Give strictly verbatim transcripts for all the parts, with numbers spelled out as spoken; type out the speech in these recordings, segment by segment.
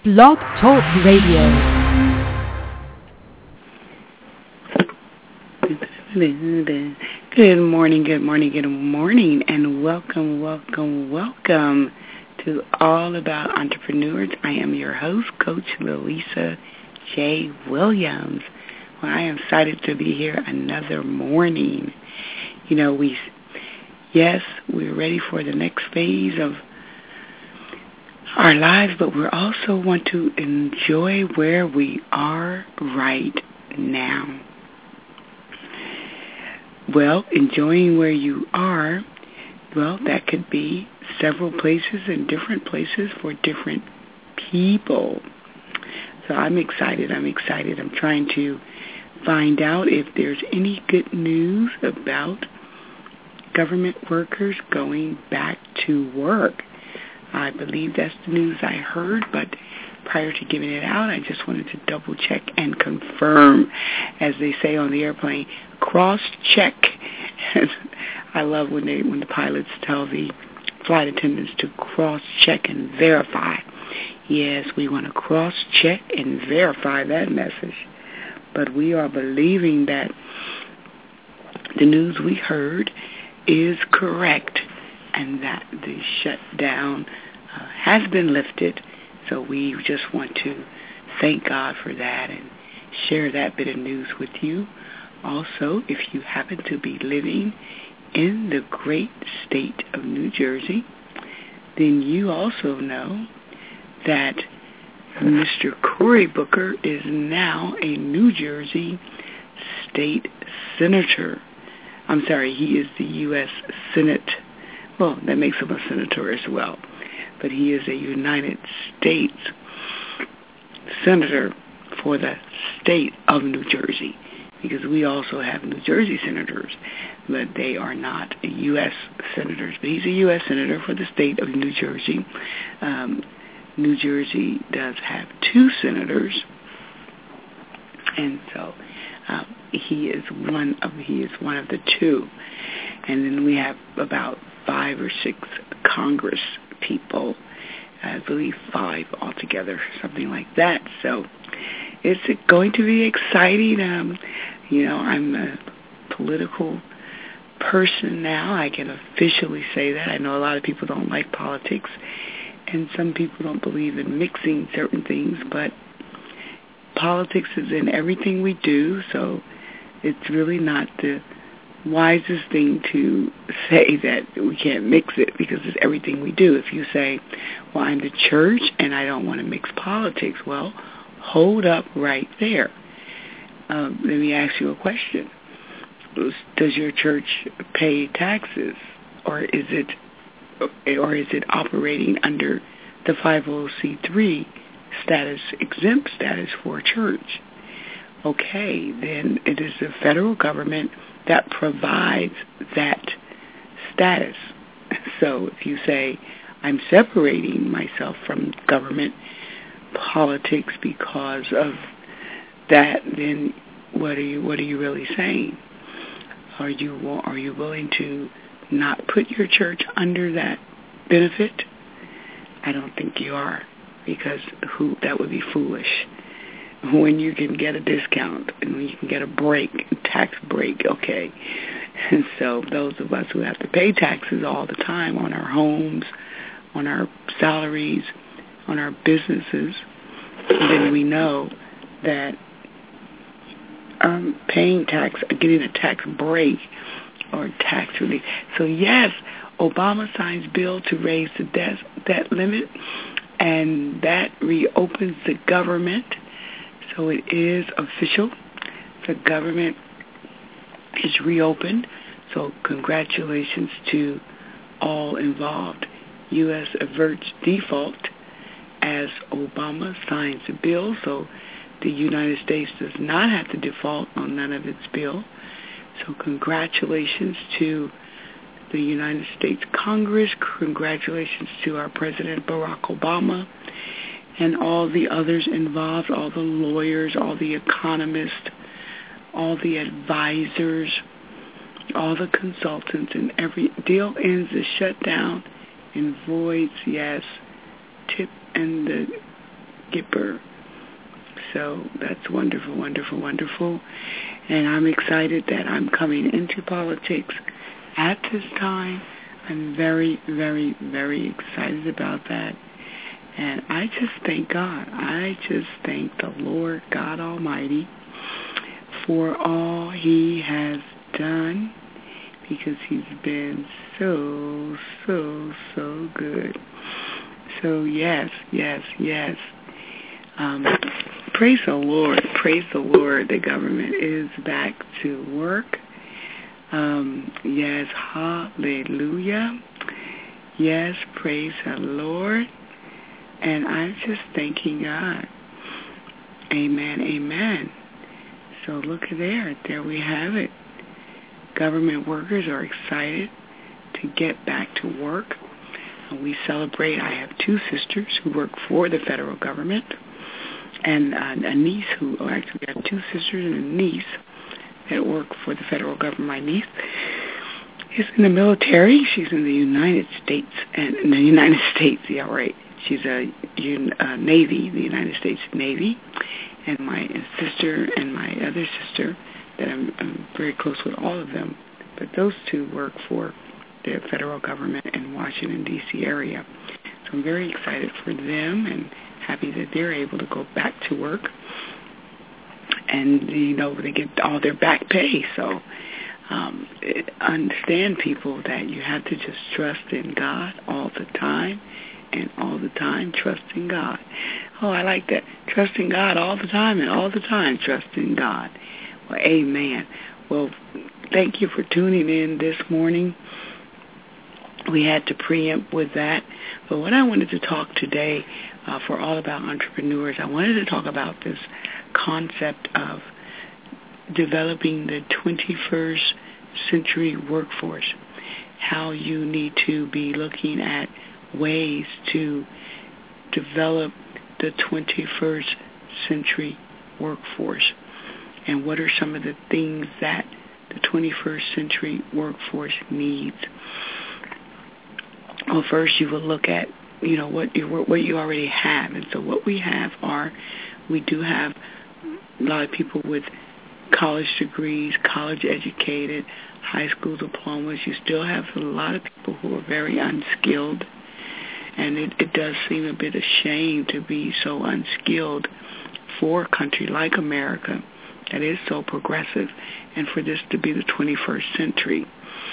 Blog Talk Radio. Good morning, good morning, good morning, and welcome, welcome, welcome to All About Entrepreneurs. I am your host, Coach Louisa J. Williams. Well, I am excited to be here another morning. You know, we, yes, we're ready for the next phase of our lives, but we also want to enjoy where we are right now. Well, enjoying where you are, well, that could be several places and different places for different people. So I'm excited, I'm excited. I'm trying to find out if there's any good news about government workers going back to work. I believe that's the news I heard, but prior to giving it out, I just wanted to double check and confirm, as they say on the airplane, cross-check. I love when they when the pilots tell the flight attendants to cross-check and verify. Yes, we want to cross-check and verify that message. But we are believing that the news we heard is correct and that the shutdown uh, has been lifted. So we just want to thank God for that and share that bit of news with you. Also, if you happen to be living in the great state of New Jersey, then you also know that Mister Cory Booker is now a New Jersey state senator. I'm sorry, he is the U S Senate. Well, that makes him a senator as well. But he is a United States senator for the state of New Jersey, because we also have New Jersey senators, but they are not U S senators. But he's a U S senator for the state of New Jersey. Um, New Jersey does have two senators, and so um, he is one of he is one of the two. And then we have about five or six Congress people, I believe five altogether, something like that. So it's going to be exciting. Um, you know, I'm a political person now. I can officially say that. I know a lot of people don't like politics, and some people don't believe in mixing certain things, but politics is in everything we do, so it's really not the wisest thing to say that we can't mix it, because it's everything we do. If you say, well, I'm the church and I don't want to mix politics, well, hold up right there. Um, let me ask you a question. Does your church pay taxes, or is it or is it operating under the five oh one c three status, exempt status for a church? Okay, then it is the federal government that provides that status. So if you say, I'm separating myself from government politics because of that, then what are you what are you really saying? Are you are you willing to not put your church under that benefit? I don't think you are, because who that would be foolish. When you can get a discount and when you can get a break, a tax break, okay. And so those of us who have to pay taxes all the time on our homes, on our salaries, on our businesses, then we know that um, paying tax, getting a tax break or tax relief. So yes, Obama signs bill to raise the debt, debt limit, and that reopens the government. So it is official. The government is reopened. So congratulations to all involved. U S averts default as Obama signs the bill. So the United States does not have to default on none of its bill. So congratulations to the United States Congress. Congratulations to our President Barack Obama and all the others involved, all the lawyers, all the economists, all the advisors, all the consultants, and every deal ends the shutdown and voids, yes, tip and the skipper. So that's wonderful, wonderful, wonderful. And I'm excited that I'm coming into politics at this time. I'm very, very, very excited about that. And I just thank God. I just thank the Lord God Almighty for all He has done, because He's been so, so, so good. So yes, yes, yes. Um, praise the Lord. Praise the Lord. The government is back to work. Um, yes, hallelujah. Yes, praise the Lord. And I'm just thanking God. Amen, amen. So look at there. There we have it. Government workers are excited to get back to work. And we celebrate. I have two sisters who work for the federal government, and uh, a niece who, oh, actually I have two sisters and a niece that work for the federal government. My niece is in the military. She's in the United States, and in the United States, yeah, right. She's a, a Navy, the United States Navy. And my sister and my other sister, that I'm, I'm very close with all of them, but those two work for the federal government in Washington, D C area. So I'm very excited for them and happy that they're able to go back to work. And, you know, they get all their back pay. So um, understand, people, that you have to just trust in God all the time. And all the time, trusting God. Oh, I like that. Trusting God all the time and all the time, trusting God. Well, amen. Well, thank you for tuning in this morning. We had to preempt with that. But what I wanted to talk today uh, for All About Entrepreneurs, I wanted to talk about this concept of developing the twenty-first century workforce, how you need to be looking at ways to develop the twenty-first century workforce, and what are some of the things that the twenty-first century workforce needs. Well, first you will look at, you know, what you what you already have, and so what we have are, we do have a lot of people with college degrees, college educated, high school diplomas. You still have a lot of people who are very unskilled. And it, it does seem a bit of shame to be so unskilled for a country like America that is so progressive, and for this to be the twenty-first century.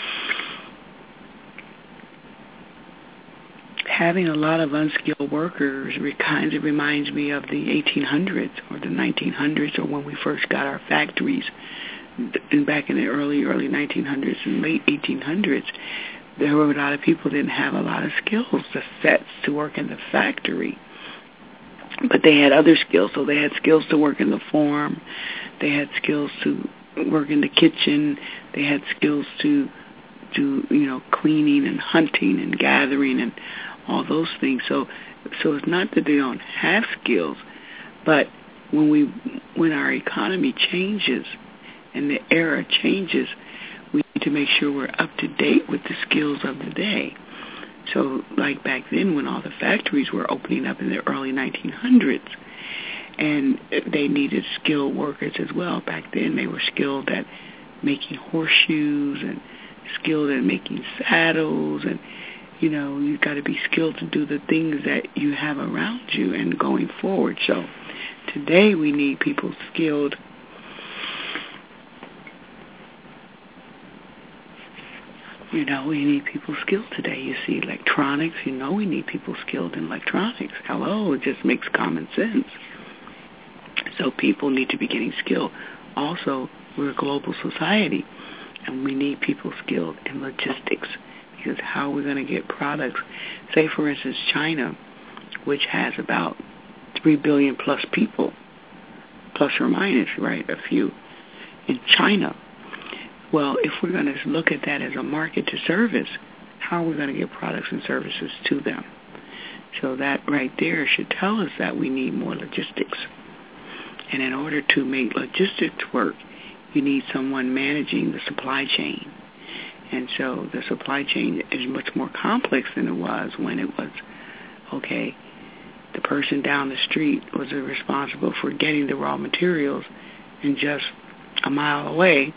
Having a lot of unskilled workers kind of reminds me of the eighteen hundreds or the nineteen hundreds, or when we first got our factories. And back in the early, early nineteen hundreds and late eighteen hundreds, there were a lot of people that didn't have a lot of skills, the sets to work in the factory. But they had other skills. So they had skills to work in the farm. They had skills to work in the kitchen. They had skills to do, you know, cleaning and hunting and gathering and all those things. So so it's not that they don't have skills, but when we when our economy changes and the era changes, we need to make sure we're up to date with the skills of the day. So like back then when all the factories were opening up in the early nineteen hundreds, and they needed skilled workers as well. Back then they were skilled at making horseshoes and skilled at making saddles, and, you know, you've got to be skilled to do the things that you have around you and going forward. So today we need people skilled You know, we need people skilled today. You see electronics, you know we need people skilled in electronics. Hello, it just makes common sense. So people need to be getting skilled. Also, we're a global society, and we need people skilled in logistics, because how are we going to get products? Say, for instance, China, which has about three billion plus people, plus or minus, right, a few, in China. Well, if we're going to look at that as a market to service, how are we going to get products and services to them? So that right there should tell us that we need more logistics. And in order to make logistics work, you need someone managing the supply chain. And so the supply chain is much more complex than it was when it was, okay, the person down the street was responsible for getting the raw materials, and just a mile away,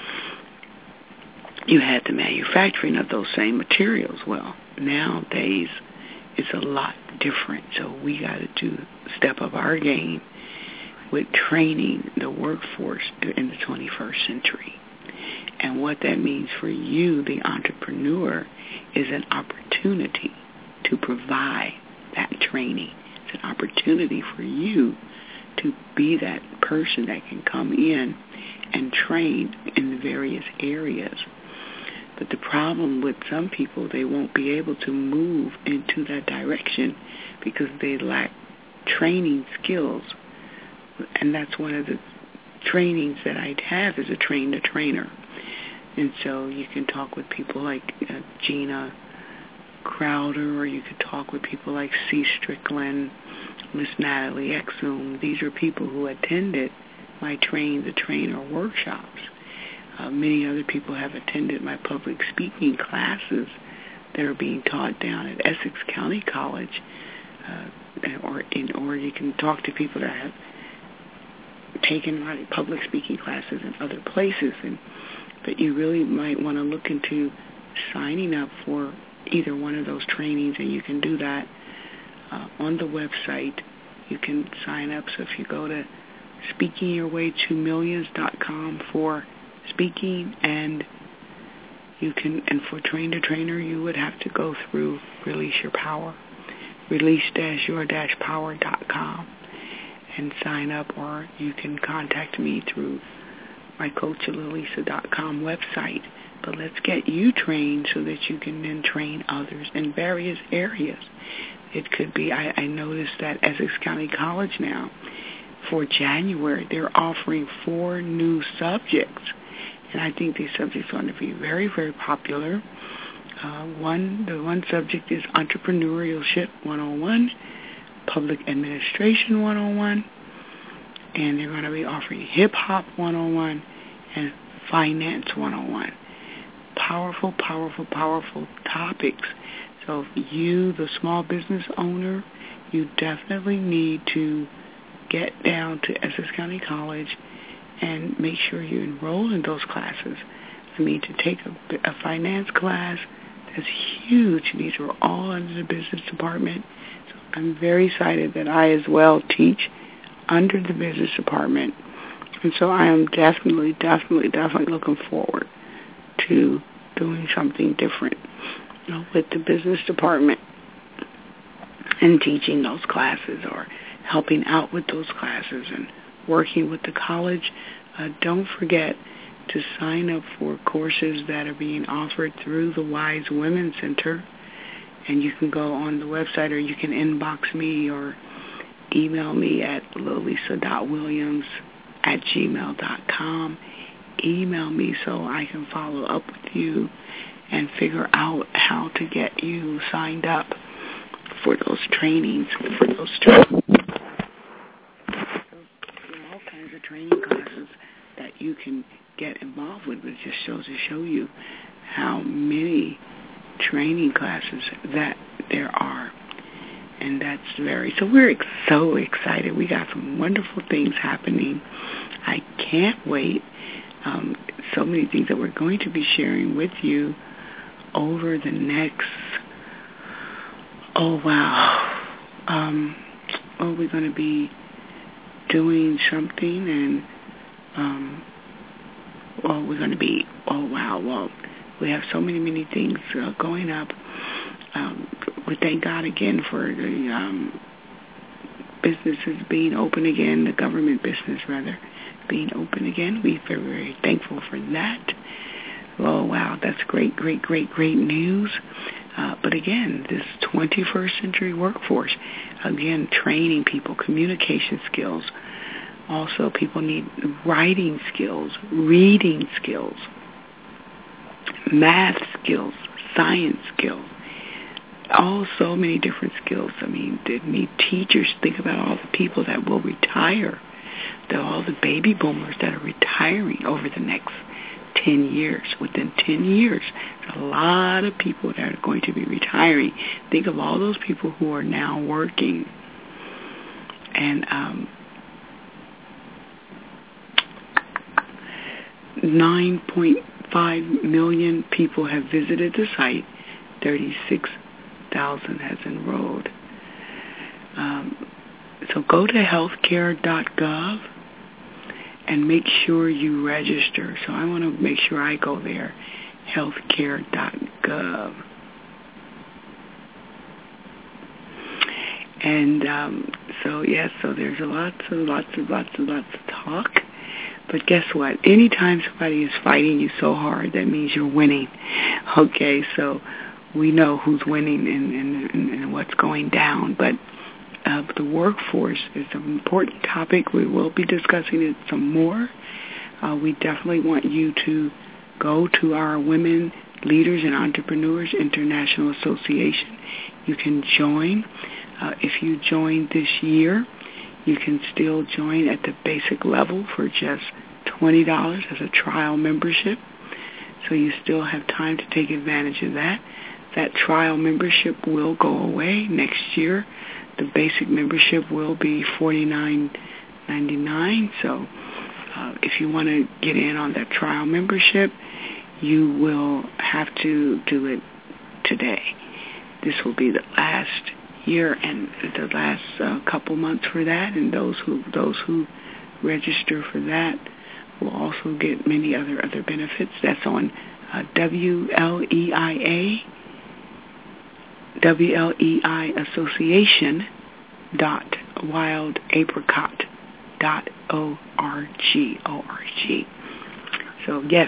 you had the manufacturing of those same materials. Well, nowadays, it's a lot different. So we got to do step up our game with training the workforce in the twenty-first century. And what that means for you, the entrepreneur, is an opportunity to provide that training. It's an opportunity for you to be that person that can come in and train in the various areas. But the problem with some people, they won't be able to move into that direction because they lack training skills. And that's one of the trainings that I have, is a train the trainer. And so you can talk with people like uh, Gina Crowder, or you could talk with people like C. Strickland, Miss Natalie Exum. These are people who attended my Train the Trainer workshops. Uh, many other people have attended my public speaking classes that are being taught down at Essex County College, uh, or in, or you can talk to people that have taken my public speaking classes in other places. And but you really might want to look into signing up for either one of those trainings, and you can do that uh, on the website. You can sign up. So if you go to speaking your way to millions dot com for speaking, and you can, and for Train the Trainer, you would have to go through Release Your Power, release dash your dash power dot com, and sign up, or you can contact me through my coach lalisa dot com website. But let's get you trained so that you can then train others in various areas. It could be, I, I noticed that Essex County College now, for January, they're offering four new subjects. And I think these subjects are going to be very, very popular. Uh, one, the one subject is Entrepreneurship one oh one, Public Administration one oh one, and they're going to be offering Hip Hop one oh one and Finance one oh one. Powerful, powerful, powerful topics. So if you, the small business owner, you definitely need to get down to Essex County College and make sure you enroll in those classes. I mean, to take a, a finance class, that's huge. These are all under the business department. So I'm very excited that I as well teach under the business department. And so I am definitely, definitely, definitely looking forward to doing something different, you know, with the business department and teaching those classes, or helping out with those classes and working with the college. Uh, don't forget to sign up for courses that are being offered through the Wise Women Center. And you can go on the website, or you can inbox me or email me at lalisa dot williams at gmail dot com. Email me so I can follow up with you and figure out how to get you signed up for those trainings, for those trainings. There are all kinds of training classes that you can get involved with, but it just shows to show you how many training classes that there are. And that's very, so we're ex- so excited. We got some wonderful things happening. I can't wait. Um, so many things that we're going to be sharing with you over the next, oh wow, um, oh, we're going to be doing something, and, um, well, we're going to be, oh wow, well, we have so many, many things uh, going up. Um, we thank God again for the um, businesses being open again, the government business, rather, being open again. We're very, very thankful for that. Oh, wow, that's great, great, great, great news. Uh, but again, this twenty-first century workforce, again, training people, communication skills. Also, people need writing skills, reading skills, math skills, science skills. All so many different skills. I mean, they need teachers. Think about all the people that will retire, the, all the baby boomers that are retiring over the next ten years. Within ten years, there's a lot of people that are going to be retiring. Think of all those people who are now working and um, nine point five million people have visited the site. thirty-six thousand has enrolled. Um, so go to healthcare dot gov and make sure you register. So I want to make sure I go there, healthcare dot gov. And um, so, yes, so there's a lots and lots and lots and lots of talk. But guess what? Anytime somebody is fighting you so hard, that means you're winning. Okay, so we know who's winning and, and, and, and what's going down. But uh, the workforce is an important topic. We will be discussing it some more. Uh, we definitely want you to go to our Women Leaders and Entrepreneurs International Association. You can join. Uh, if you join this year, you can still join at the basic level for just twenty dollars as a trial membership. So you still have time to take advantage of that. That trial membership will go away next year. The basic membership will be forty-nine ninety-nine. So uh, if you want to get in on that trial membership, you will have to do it today. This will be the last year and the last uh, couple months for that, and those who those who register for that will also get many other other benefits. That's on uh, W L E I A W L E I Association dot wild apricot dot O R G O R G. So yes,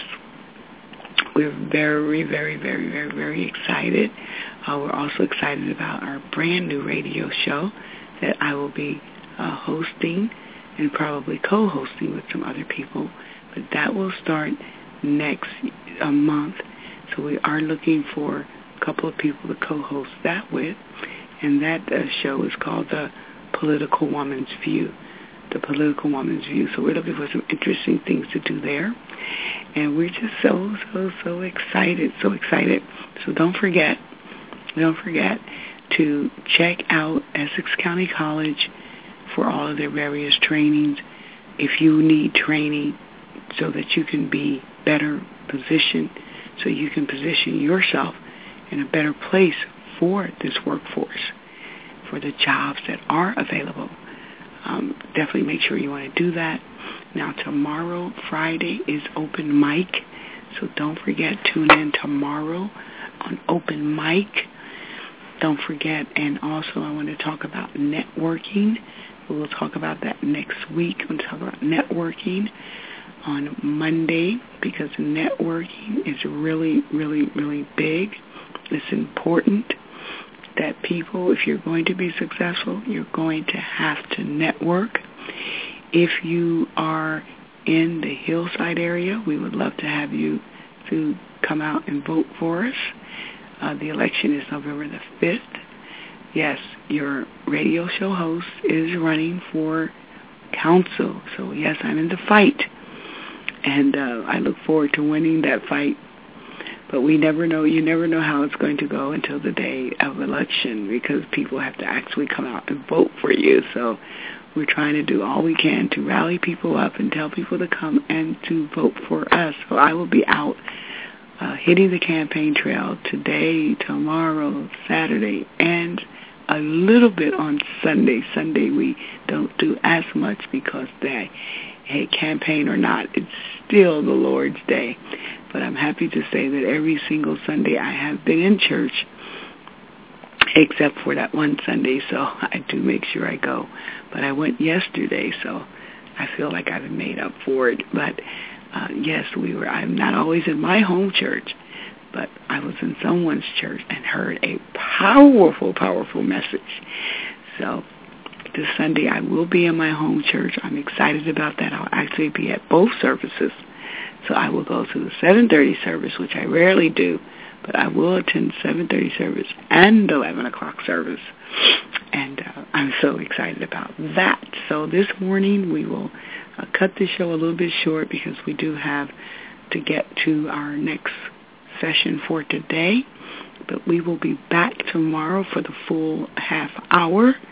we're very, very, very, very, very excited. Uh, we're also excited about our brand new radio show that I will be uh, hosting and probably co-hosting with some other people. But that will start next uh, month. So we are looking for a couple of people to co-host that with. And that uh, show is called The Political Woman's View. The Political Woman's View. So we're looking for some interesting things to do there. And we're just so, so, so excited, so excited. So don't forget, don't forget to check out Essex County College for all of their various trainings. If you need training so that you can be better positioned, so you can position yourself in a better place for this workforce, for the jobs that are available, um, definitely make sure you want to do that. Now, tomorrow, Friday, is open mic, so don't forget, tune in tomorrow on open mic. Don't forget, and also I want to talk about networking. We'll talk about that next week. We'll talk about networking on Monday, because networking is really, really, really big. It's important that people, if you're going to be successful, you're going to have to network. If you are in the Hillside area, we would love to have you to come out and vote for us. Uh, the election is November the fifth. Yes, your radio show host is running for council. So, yes, I'm in the fight. And uh, I look forward to winning that fight. But we never know, you never know how it's going to go until the day of election, because people have to actually come out and vote for you. So we're trying to do all we can to rally people up and tell people to come and to vote for us. So I will be out uh, hitting the campaign trail today, tomorrow, Saturday, and a little bit on Sunday. Sunday we don't do as much because they, hey, campaign or not, it's still the Lord's Day. But I'm happy to say that every single Sunday I have been in church, except for that one Sunday, so I do make sure I go. But I went yesterday, so I feel like I've made up for it. But uh, yes, we were. I'm not always in my home church, but I was in someone's church and heard a powerful, powerful message. So this Sunday I will be in my home church. I'm excited about that. I'll actually be at both services. So I will go to the seven thirty service, which I rarely do, but I will attend the seven thirty service and eleven o'clock service. And uh, I'm so excited about that. So this morning we will uh, cut the show a little bit short because we do have to get to our next session for today. But we will be back tomorrow for the full half hour.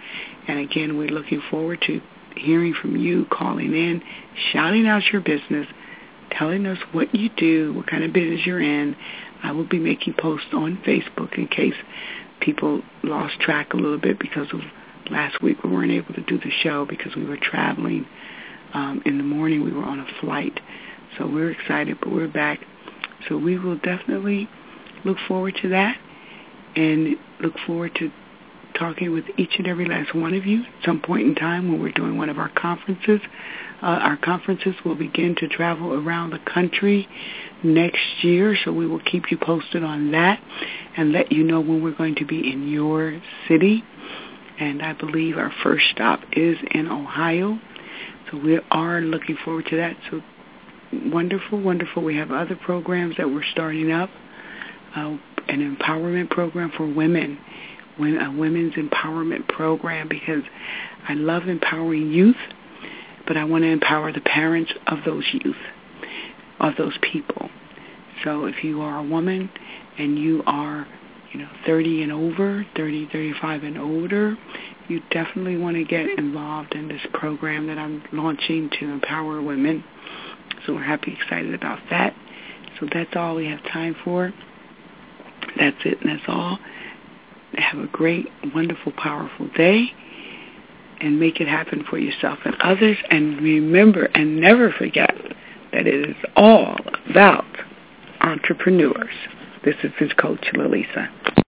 And again, we're looking forward to hearing from you, calling in, shouting out your business, telling us what you do, what kind of business you're in. I will be making posts on Facebook in case people lost track a little bit because of last week we weren't able to do the show because we were traveling. Um, in the morning we were on a flight. So we're excited, but we're back. So we will definitely look forward to that and look forward to talking with each and every last one of you at some point in time when we're doing one of our conferences. Uh, our conferences will begin to travel around the country next year, so we will keep you posted on that and let you know when we're going to be in your city. And I believe our first stop is in Ohio, so we are looking forward to that. So wonderful, wonderful. We have other programs that we're starting up, uh, an empowerment program for women, when a women's empowerment program, because I love empowering youth, but I want to empower the parents of those youth, of those people. So if you are a woman and you are, you know, thirty and over, thirty, thirty-five and older, you definitely want to get involved in this program that I'm launching to empower women. So we're happy, excited about that. So that's all we have time for. That's it, and that's all. Have a great, wonderful, powerful day, and make it happen for yourself and others. And remember and never forget that it is all about entrepreneurs. This is Coach Lalisa.